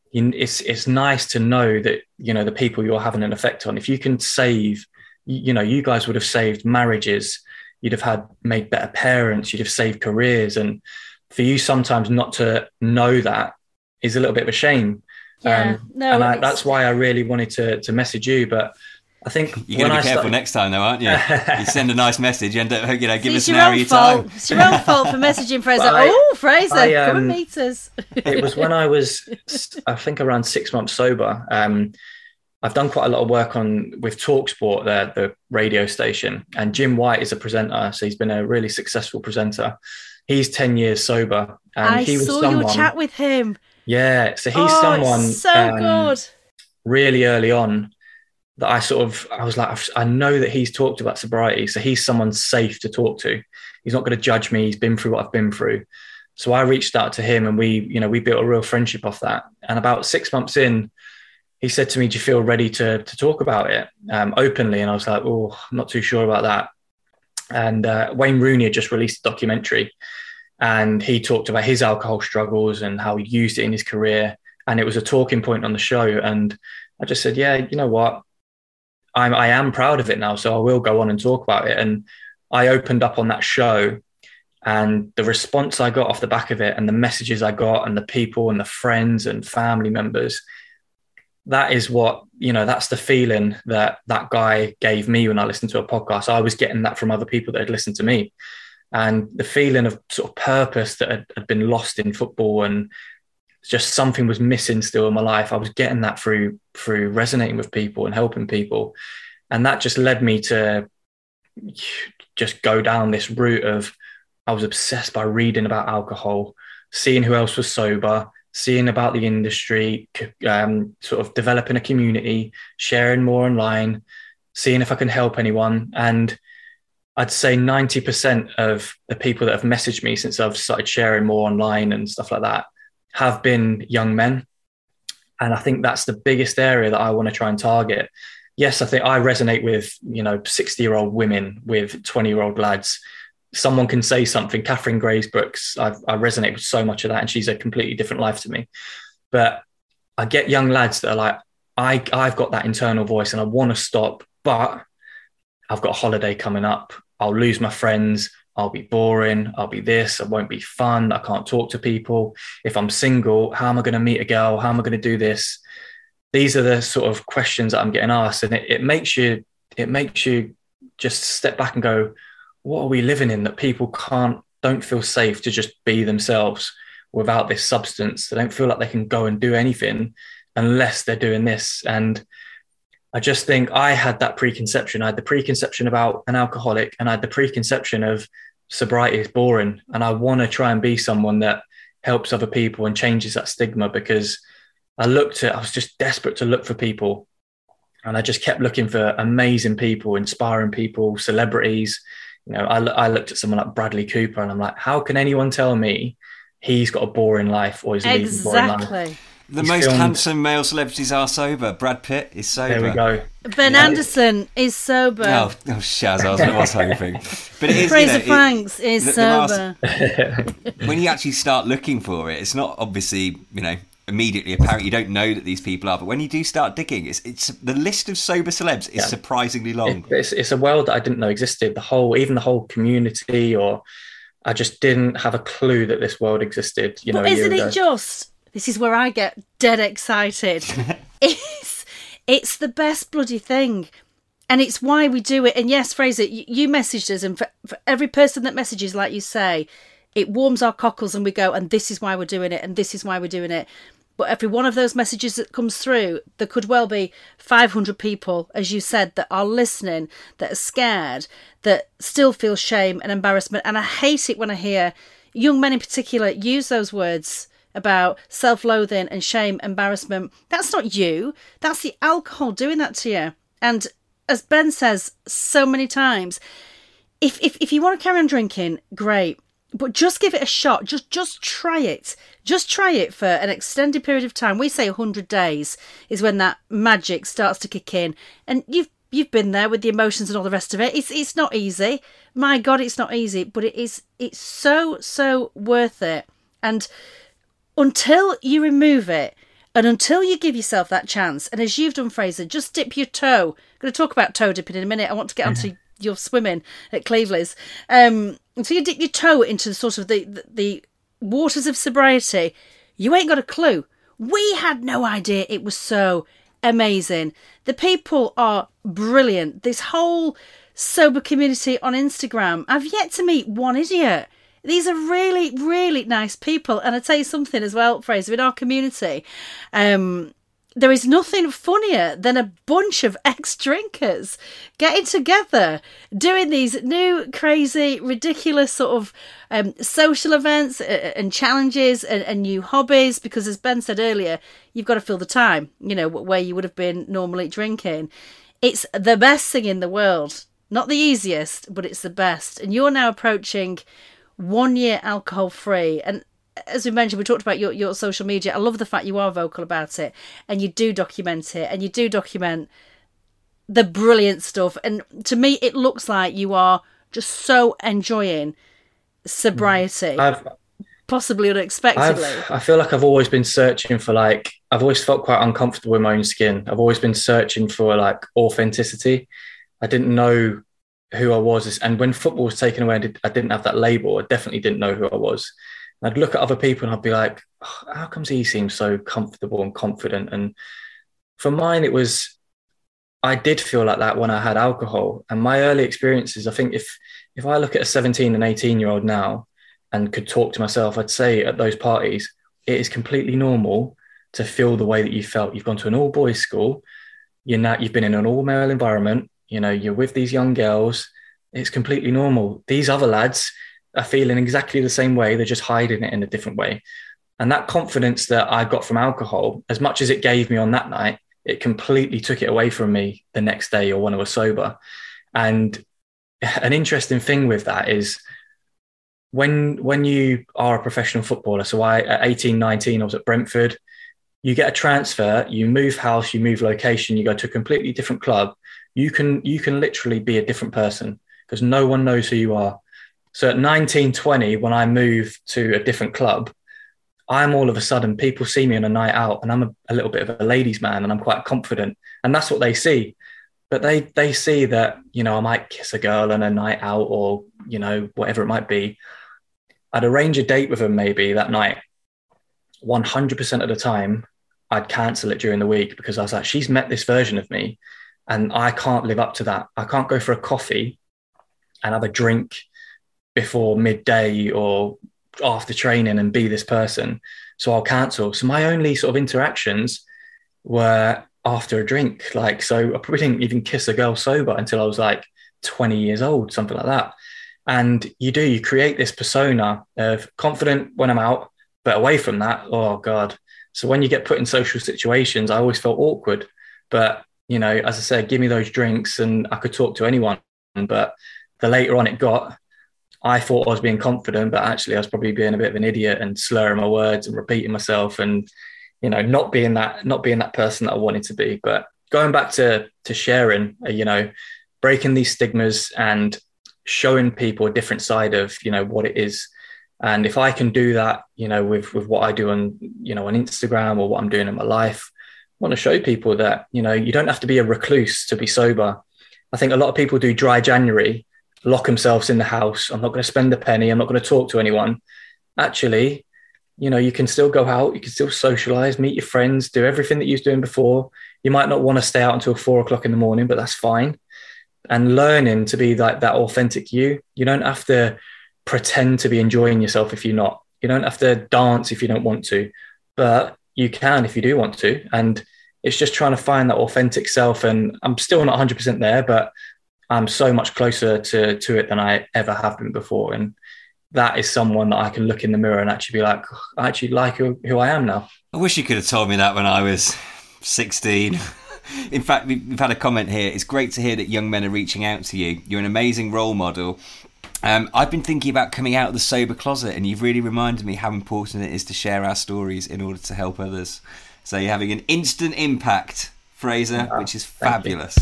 [SPEAKER 6] it's nice to know that, you know, the people you're having an effect on, if you can save, you know, you guys would have saved marriages, you'd have made better parents, you'd have saved careers. And for you sometimes not to know that is a little bit of a shame.
[SPEAKER 4] Yeah,
[SPEAKER 6] that's why I really wanted to message you. But I think
[SPEAKER 5] you're going to be careful next time, though, aren't you? You send a nice message, you end up, you know, give us an
[SPEAKER 4] hour
[SPEAKER 5] of your time.
[SPEAKER 4] It's your own fault for messaging Fraser. Fraser, come and meet us.
[SPEAKER 6] It was when I was, I think, around 6 months sober. I've done quite a lot of work with TalkSport, the radio station, and Jim White is a presenter, so he's been a really successful presenter. He's 10 years sober, and
[SPEAKER 4] I saw your chat with him.
[SPEAKER 6] Yeah, so he's someone
[SPEAKER 4] so good.
[SPEAKER 6] Really early on that I was like, I know that he's talked about sobriety, so he's someone safe to talk to. He's not going to judge me. He's been through what I've been through. So I reached out to him, and we built a real friendship off that. And about 6 months in, he said to me, "Do you feel ready to talk about it openly?" And I was like, "Oh, I'm not too sure about that." And Wayne Rooney had just released a documentary, and he talked about his alcohol struggles and how he used it in his career. And it was a talking point on the show. And I just said, yeah, you know what? I am proud of it now. So I will go on and talk about it. And I opened up on that show, and the response I got off the back of it, and the messages I got, and the people and the friends and family members, that is what, that's the feeling that guy gave me when I listened to a podcast. I was getting that from other people that had listened to me. And the feeling of sort of purpose that had been lost in football, and just something was missing still in my life. I was getting that through resonating with people and helping people. And that just led me to just go down this route of, I was obsessed by reading about alcohol, seeing who else was sober, seeing about the industry, sort of developing a community, sharing more online, seeing if I can help anyone. And I'd say 90% of the people that have messaged me since I've started sharing more online and stuff like that have been young men. And I think that's the biggest area that I want to try and target. Yes, I think I resonate with, 60-year-old women, with 20-year-old lads. Someone can say something. Catherine Gray's books, I resonate with so much of that, and she's a completely different life to me. But I get young lads that are like, I've got that internal voice and I want to stop, but I've got a holiday coming up. I'll lose my friends. I'll be boring. I'll be this. It won't be fun. I can't talk to people. If I'm single, how am I going to meet a girl? How am I going to do this? These are the sort of questions that I'm getting asked. And it makes you just step back and go, what are we living in that people don't feel safe to just be themselves without this substance? They don't feel like they can go and do anything unless they're doing this. And I just think I had that preconception. I had the preconception about an alcoholic, and I had the preconception of sobriety is boring. And I want to try and be someone that helps other people and changes that stigma, because I was just desperate to look for people. And I just kept looking for amazing people, inspiring people, celebrities. I looked at someone like Bradley Cooper, and I'm like, how can anyone tell me he's got a boring life or he's leading a boring life?
[SPEAKER 4] Exactly.
[SPEAKER 5] The most handsome male celebrities are sober. Brad Pitt is sober.
[SPEAKER 6] There we go.
[SPEAKER 4] Ben Anderson is sober.
[SPEAKER 5] Oh, Shaz, I was hoping. But it is,
[SPEAKER 4] Fraser Franks is sober.
[SPEAKER 5] When you actually start looking for it, it's not obviously, immediately apparent. You don't know that these people are. But when you do start digging, it's the list of sober celebs is surprisingly long.
[SPEAKER 6] It's a world that I didn't know existed. Even the whole community, or I just didn't have a clue that this world existed.
[SPEAKER 4] But isn't it just... This is where I get dead excited. It's the best bloody thing. And it's why we do it. And yes, Fraser, you messaged us. And for every person that messages, like you say, it warms our cockles and we go, and this is why we're doing it. And this is why we're doing it. But every one of those messages that comes through, there could well be 500 people, as you said, that are listening, that are scared, that still feel shame and embarrassment. And I hate it when I hear young men in particular use those words about self-loathing and shame, embarrassment. That's not you. That's the alcohol doing that to you. And as Ben says so many times, if you want to carry on drinking, great. But just give it a shot. Just try it. Just try it for an extended period of time. We say 100 days is when that magic starts to kick in. And you've been there with the emotions and all the rest of it. It's not easy. My God, it's not easy. But it's so worth it. And until you remove it, and until you give yourself that chance, and as you've done, Fraser, just dip your toe. I'm going to talk about toe dipping in a minute. I want to get onto your swimming at Cleveley's. Until you dip your toe into sort of the waters of sobriety, you ain't got a clue. We had no idea it was so amazing. The people are brilliant. This whole sober community on Instagram, I've yet to meet one idiot. These are really, really nice people. And I tell you something as well, Fraser, in our community, there is nothing funnier than a bunch of ex-drinkers getting together, doing these new, crazy, ridiculous sort of social events and challenges and new hobbies. Because as Ben said earlier, you've got to fill the time, where you would have been normally drinking. It's the best thing in the world. Not the easiest, but it's the best. And you're now approaching 1 year alcohol free. And as we mentioned, we talked about your social media. I love the fact you are vocal about it and you do document it, and you do document the brilliant stuff. And to me, it looks like you are just so enjoying sobriety, possibly unexpectedly.
[SPEAKER 6] I feel like I've always been searching for, like, I've always felt quite uncomfortable in my own skin. I've always been searching for, like, authenticity. I didn't know who I was. And when football was taken away, I didn't have that label. I definitely didn't know who I was. And I'd look at other people and I'd be like, oh, how comes he seems so comfortable and confident? And for mine, it was, I did feel like that when I had alcohol. And my early experiences, I think if I look at a 17 and 18-year-old now and could talk to myself, I'd say at those parties, it is completely normal to feel the way that you felt. You've gone to an all-boys school. You've been in an all-male environment. You're with these young girls. It's completely normal. These other lads are feeling exactly the same way. They're just hiding it in a different way. And that confidence that I got from alcohol, as much as it gave me on that night, it completely took it away from me the next day or when I was sober. And an interesting thing with that is when you are a professional footballer, so at 18, 19, I was at Brentford, you get a transfer, you move house, you move location, you go to a completely different club. You can literally be a different person because no one knows who you are. So at 19, 20, when I moved to a different club, I'm all of a sudden, people see me on a night out and I'm a little bit of a ladies' man and I'm quite confident. And that's what they see. But they see that, I might kiss a girl on a night out or, whatever it might be. I'd arrange a date with them maybe that night. 100% of the time, I'd cancel it during the week because I was like, she's met this version of me. And I can't live up to that. I can't go for a coffee and have a drink before midday or after training and be this person. So I'll cancel. So my only sort of interactions were after a drink. So I probably didn't even kiss a girl sober until I was like 20 years old, something like that. And you create this persona of confident when I'm out, but away from that, oh God. So when you get put in social situations, I always felt awkward. But as I said, give me those drinks and I could talk to anyone. But the later on it got, I thought I was being confident, but actually I was probably being a bit of an idiot and slurring my words and repeating myself and, not being that person that I wanted to be. But going back to sharing, breaking these stigmas and showing people a different side of, what it is. And if I can do that, with what I do on, on Instagram or what I'm doing in my life, I want to show people that, you don't have to be a recluse to be sober. I think a lot of people do dry January, lock themselves in the house. I'm not going to spend a penny. I'm not going to talk to anyone. Actually, you can still go out. You can still socialize, meet your friends, do everything that you was doing before. You might not want to stay out until 4:00 in the morning, but that's fine. And learning to be like that authentic you don't have to pretend to be enjoying yourself if you're not. You don't have to dance if you don't want to, but you can if you do want to. And it's just trying to find that authentic self. And I'm still not 100% there, but I'm so much closer to it than I ever have been before. And that is someone that I can look in the mirror and actually be like, I actually like who I am now.
[SPEAKER 5] I wish you could have told me that when I was 16. In fact, we've had a comment here. It's great to hear that young men are reaching out to you. You're an amazing role model. I've been thinking about coming out of the sober closet, and you've really reminded me how important it is to share our stories in order to help others. So you're having an instant impact, Fraser, which is fabulous.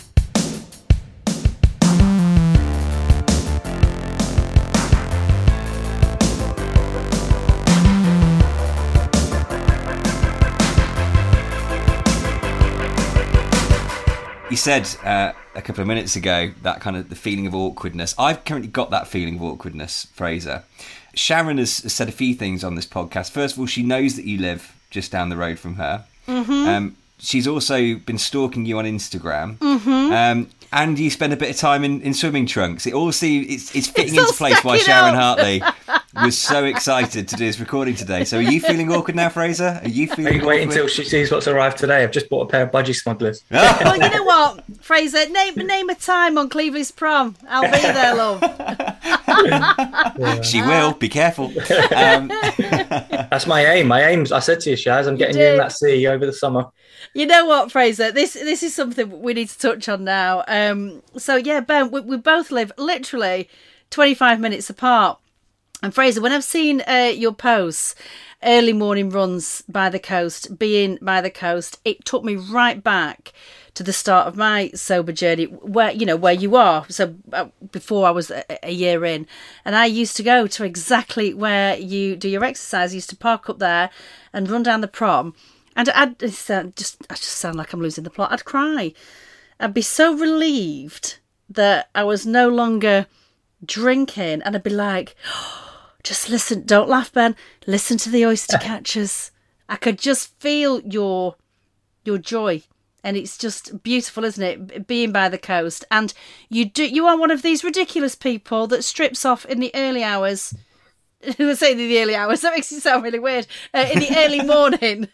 [SPEAKER 5] You said a couple of minutes ago that kind of the feeling of awkwardness. I've currently got that feeling of awkwardness, Fraser. Sharon has said a few things on this podcast. First of all, she knows that you live just down the road from her. Mm-hmm. She's also been stalking you on Instagram. Mm-hmm. And you spend a bit of time in swimming trunks. It all seems it's fitting into place why Sharon Hartley was so excited to do this recording today. So are you feeling awkward now, Fraser? Are you feeling awkward?
[SPEAKER 6] Wait until she sees what's arrived today. I've just bought a pair of budgie smugglers.
[SPEAKER 4] Well, you know what, Fraser? Name a time on Cleveland's prom. I'll be there, love.
[SPEAKER 5] She will. Be careful.
[SPEAKER 6] That's my aim. I said to you, Shaz, I'm getting you in that sea over the summer.
[SPEAKER 4] You know what, Fraser? This is something we need to touch on now. So yeah, Ben, we both live literally 25 minutes apart. And Fraser, when I've seen your posts, early morning runs by the coast, being by the coast, it took me right back to the start of my sober journey, where you are. So before I was a year in, and I used to go to exactly where you do your exercise. I used to park up there and run down the prom, and I just sound like I'm losing the plot. I'd cry. I'd be so relieved that I was no longer drinking, and I'd be like, oh, just listen, don't laugh, Ben, listen to the oyster catchers. I could just feel your joy. And it's just beautiful, isn't it? Being by the coast. And you are one of these ridiculous people that strips off in the early hours. I was saying in the early hours, that makes it sound really weird. In the early morning.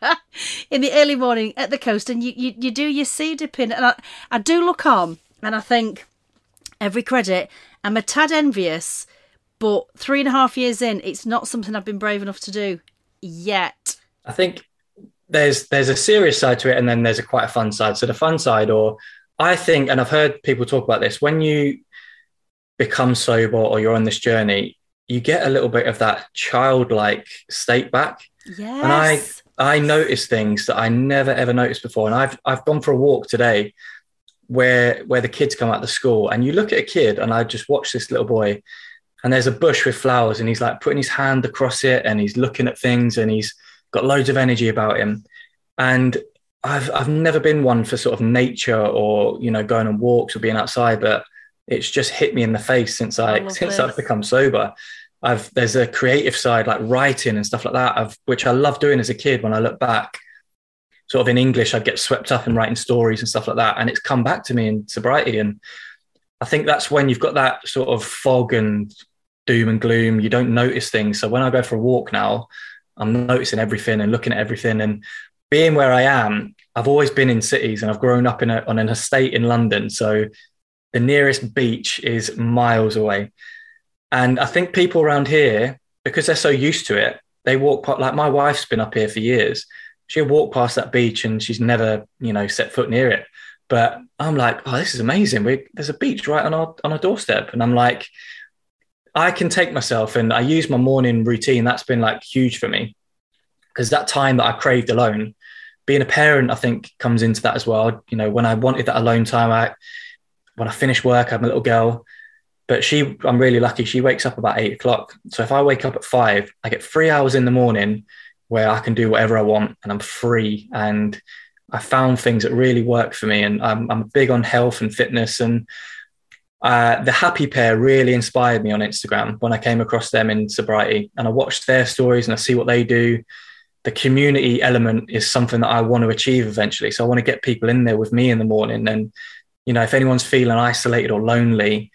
[SPEAKER 4] In the early morning at the coast. And you do your sea dipping. And I do look on and I think, every credit, I'm a tad envious, but 3.5 years in, it's not something I've been brave enough to do yet.
[SPEAKER 6] I think there's a serious side to it, and then there's quite a fun side. So the fun side, or I think, and I've heard people talk about this, when you become sober or you're on this journey, you get a little bit of that childlike state back.
[SPEAKER 4] Yes.
[SPEAKER 6] And I notice things that I never ever noticed before. And I've gone for a walk today where the kids come out of the school, and you look at a kid, and I just watch this little boy, and there's a bush with flowers, and he's like putting his hand across it, and he's looking at things, and he's got loads of energy about him. And I've never been one for sort of nature or, going on walks or being outside, but it's just hit me in the face since I've become sober. There's a creative side, like writing and stuff like that, which I loved doing as a kid. When I look back, sort of in English, I'd get swept up in writing stories and stuff like that. And it's come back to me in sobriety. And I think that's when you've got that sort of fog and doom and gloom. You don't notice things. So when I go for a walk now, I'm noticing everything and looking at everything. And being where I am, I've always been in cities, and I've grown up on an estate in London. So the nearest beach is miles away. And I think people around here, because they're so used to it, they walk, like my wife's been up here for years. She'll walk past that beach and she's never, set foot near it. But I'm like, oh, this is amazing. There's a beach right on our doorstep. And I'm like, I can take myself, and I use my morning routine. That's been like huge for me, because that time that I craved alone, being a parent, I think comes into that as well. When I wanted that alone time, when I finish work, I have my little girl, but I'm really lucky. She wakes up about 8:00. So if I wake up at 5, I get 3 hours in the morning where I can do whatever I want, and I'm free. And I found things that really work for me. And I'm big on health and fitness, and the Happy Pair really inspired me on Instagram when I came across them in sobriety, and I watched their stories and I see what they do. The community element is something that I want to achieve eventually. So I want to get people in there with me in the morning. And, if anyone's feeling isolated or lonely,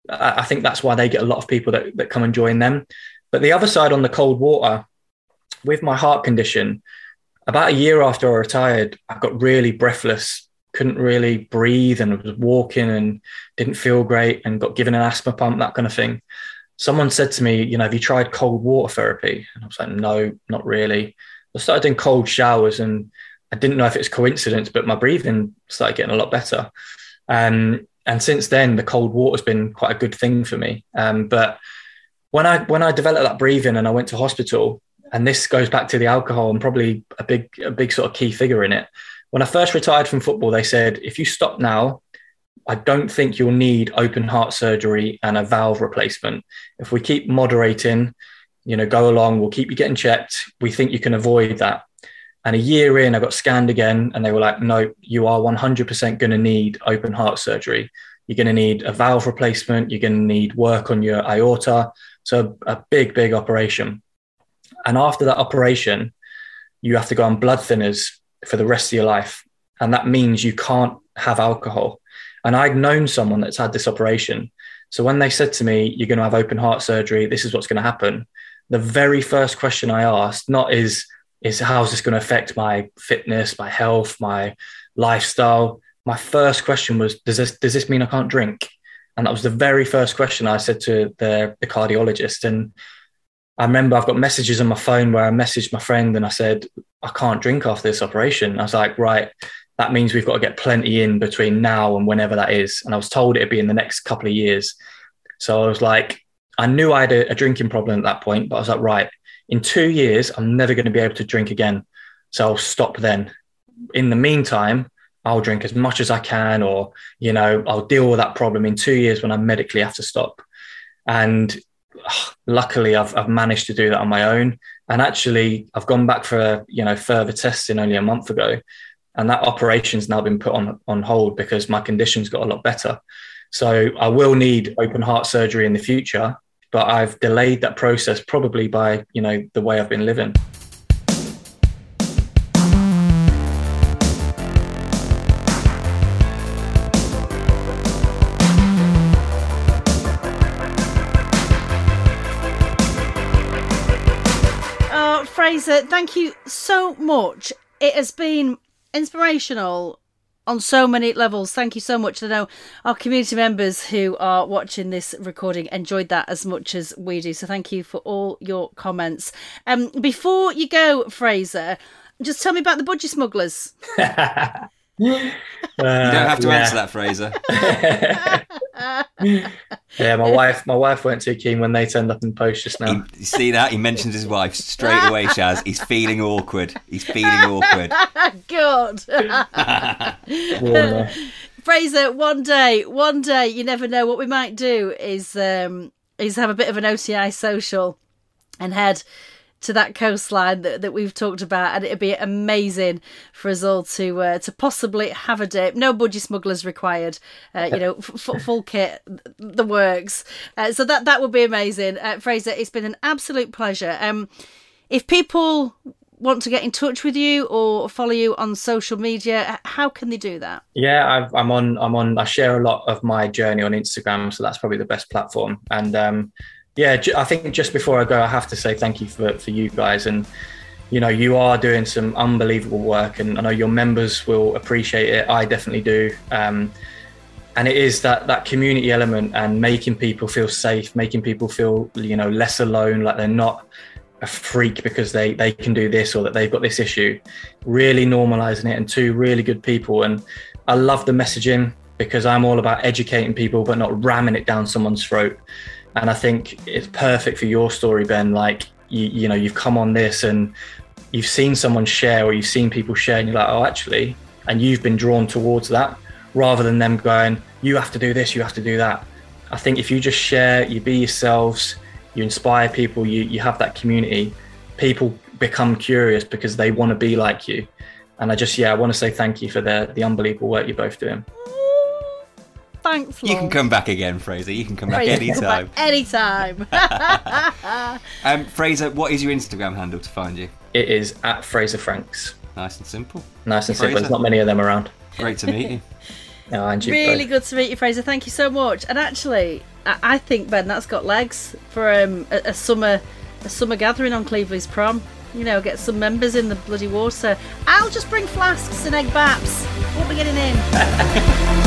[SPEAKER 6] I think that's why they get a lot of people that come and join them. But the other side, on the cold water, with my heart condition, about a year after I retired, I got really breathless, couldn't really breathe, and was walking and didn't feel great, and got given an asthma pump, that kind of thing. Someone said to me, have you tried cold water therapy? And I was like, no, not really. I started doing cold showers, and I didn't know if it's coincidence, but my breathing started getting a lot better. And since then, the cold water has been quite a good thing for me. But when I developed that breathing and I went to hospital, and this goes back to the alcohol and probably a big sort of key figure in it. When I first retired from football, they said, if you stop now, I don't think you'll need open heart surgery and a valve replacement. If we keep moderating, go along, we'll keep you getting checked. We think you can avoid that. And a year in, I got scanned again, and they were like, no, you are 100% going to need open heart surgery. You're going to need a valve replacement. You're going to need work on your aorta. So a big, big operation. And after that operation, you have to go on blood thinners for the rest of your life. And that means you can't have alcohol. And I'd known someone that's had this operation. So when they said to me, you're going to have open heart surgery, this is what's going to happen, the very first question I asked, not is how's this going to affect my fitness, my health, my lifestyle? My first question was, does this mean I can't drink? And that was the very first question I said to the cardiologist. And I remember I've got messages on my phone where I messaged my friend and I said, I can't drink after this operation. I was like, right, that means we've got to get plenty in between now and whenever that is. And I was told it'd be in the next couple of years. So I was like, I knew I had a drinking problem at that point, but I was like, right, in 2 years, I'm never going to be able to drink again. So I'll stop then. In the meantime, I'll drink as much as I can, or, you know, I'll deal with that problem in 2 years when I medically have to stop. And luckily, I've managed to do that on my own. And actually, I've gone back for, you know, further testing only a month ago. And that operation's now been put on hold because my condition's got a lot better. So I will need open heart surgery in the future, but I've delayed that process probably by, you know, the way I've been living.
[SPEAKER 4] Fraser, thank you so much. It has been inspirational on so many levels. Thank you so much. I know our community members who are watching this recording enjoyed that as much as we do. So thank you for all your comments. Before you go, Fraser, just tell me about the budgie smugglers.
[SPEAKER 5] You don't have to answer that, Fraser.
[SPEAKER 6] Yeah, my wife weren't too keen when they turned up in the post just now.
[SPEAKER 5] You see that? He mentions his wife straight away, Shaz. He's feeling awkward.
[SPEAKER 4] God. Fraser, one day, you never know. What we might do is have a bit of an OTI social and head to that coastline that we've talked about, and it'd be amazing for us all to possibly have a day. No budgie smugglers required, you know, full kit, the works. So that would be amazing. Fraser, it's been an absolute pleasure. If people want to get in touch with you or follow you on social media, how can they do that?
[SPEAKER 6] Yeah, I'm on. I share a lot of my journey on Instagram, so that's probably the best platform. And yeah, I think just before I go, I have to say thank you for you guys. And, you know, you are doing some unbelievable work, and I know your members will appreciate it. I definitely do. And it is that community element and making people feel safe, making people feel, you know, less alone, like they're not a freak because they can do this or that they've got this issue, really normalizing it, and two really good people. And I love the messaging because I'm all about educating people, but not ramming it down someone's throat. And I think it's perfect for your story, Ben. Like, you know, you've come on this and you've seen someone share, or you've seen people share, and you're like, oh, actually, and you've been drawn towards that rather than them going, you have to do this, you have to do that. I think if you just share, you be yourselves, you inspire people, you have that community, people become curious because they want to be like you. And I want to say thank you for the unbelievable work you're both doing.
[SPEAKER 4] Thanks,
[SPEAKER 5] Lord. You can come back again, Fraser. You can come back anytime.
[SPEAKER 4] Anytime.
[SPEAKER 5] Fraser, what is your Instagram handle to find you?
[SPEAKER 6] It is at Fraser Franks.
[SPEAKER 5] Nice and simple.
[SPEAKER 6] There's not many of them around.
[SPEAKER 5] Great to meet you.
[SPEAKER 6] Oh, and you
[SPEAKER 4] really
[SPEAKER 6] both.
[SPEAKER 4] Good to meet you, Fraser. Thank you so much. And actually, I think, Ben, that's got legs for a summer gathering on Cleveley's prom. You know, get some members in the bloody water. I'll just bring flasks and egg baps. Won't be getting in.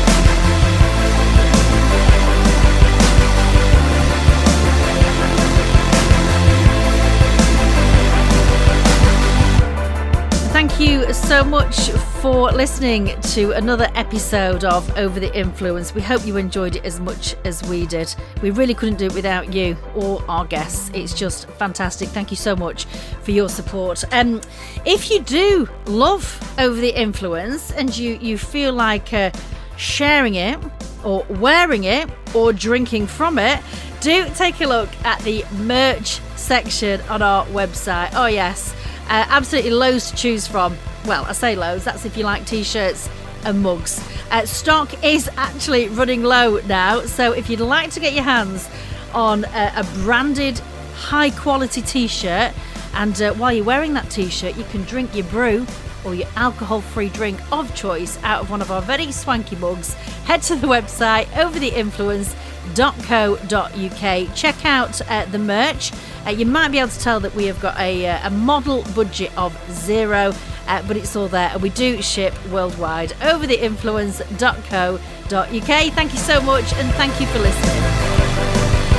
[SPEAKER 4] Thank you so much for listening to another episode of Over the Influence. We hope you enjoyed it as much as we did. We really couldn't do it without you or our guests. It's just fantastic. Thank you so much for your support. If you do love Over the Influence and you feel like sharing it or wearing it or drinking from it, do take a look at the merch section on our website. Oh yes, absolutely loads to choose from. Well, I say loads, that's if you like t-shirts and mugs. Stock is actually running low now, so if you'd like to get your hands on a branded high quality t-shirt, and while you're wearing that t-shirt you can drink your brew or your alcohol-free drink of choice out of one of our very swanky mugs, head to the website overtheinfluence.co.uk. Check out the merch. You might be able to tell that we have got a model budget of 0, but it's all there, and we do ship worldwide. Overtheinfluence.co.uk. Thank you so much, and thank you for listening.